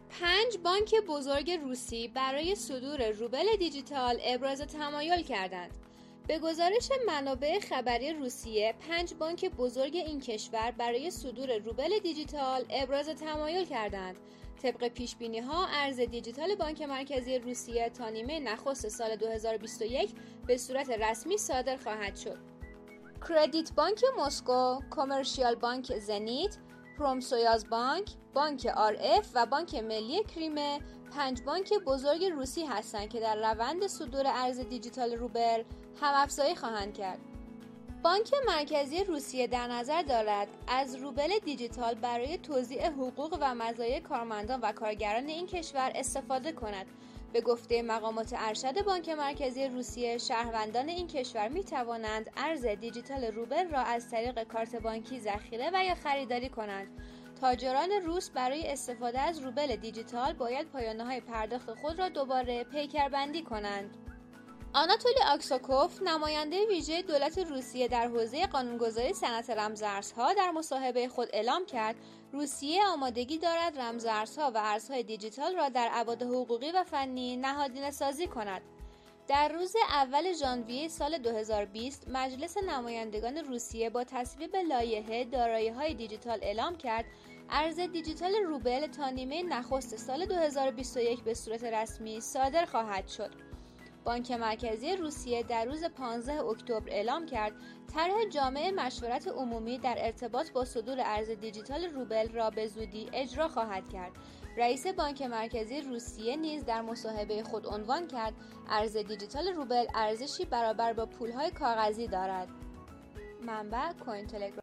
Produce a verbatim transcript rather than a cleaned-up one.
پنج بانک بزرگ روسی برای صدور روبل دیجیتال ابراز تمایل کردند. به گزارش منابع خبری روسیه، پنج بانک بزرگ این کشور برای صدور روبل دیجیتال ابراز تمایل کردند. طبق پیش‌بینی‌ها، ارز دیجیتال بانک مرکزی روسیه تا نیمه نخست سال دو هزار و بیست و یک به صورت رسمی صادر خواهد شد. کردیت بانک مسکو، کامرشیال بانک زنیت، پرومسویاز بانک، بانک آر اف و بانک ملی کریمه پنج بانک بزرگ روسی هستند که در روند صدور ارز دیجیتال روبل هم‌افزایی خواهند کرد. بانک مرکزی روسیه در نظر دارد از روبل دیجیتال برای توزیع حقوق و مزایای کارمندان و کارگران این کشور استفاده کند. به گفته مقامات ارشد بانک مرکزی روسیه، شهروندان این کشور می توانند ارز دیجیتال روبل را از طریق کارت بانکی ذخیره و یا خریداری کنند. تاجران روس برای استفاده از روبل دیجیتال باید پایانه‌های پرداخت خود را دوباره پیکربندی کنند. آناتولی آکساکوف، نماینده ویژه دولت روسیه در حوزه قانونگذاری صنعت رمزارزها، در مصاحبه خود اعلام کرد روسیه آمادگی دارد رمزارزها و ارزهای دیجیتال را در ابعاد حقوقی و فنی نهادینه سازی کند. در روز اول ژانویه سال دو هزار و بیست، مجلس نمایندگان روسیه با تصویب لایحه دارایی‌های دیجیتال اعلام کرد ارز دیجیتال روبل تا نیمه نخست سال دو هزار و بیست و یک به صورت رسمی صادر خواهد شد. بانک مرکزی روسیه در روز پانزده اکتبر اعلام کرد طرح جامع مشورت عمومی در ارتباط با صدور ارز دیجیتال روبل را به زودی اجرا خواهد کرد. رئیس بانک مرکزی روسیه نیز در مصاحبه خود عنوان کرد ارز دیجیتال روبل ارزشی برابر با پول‌های کاغذی دارد. منبع کوین تلگرام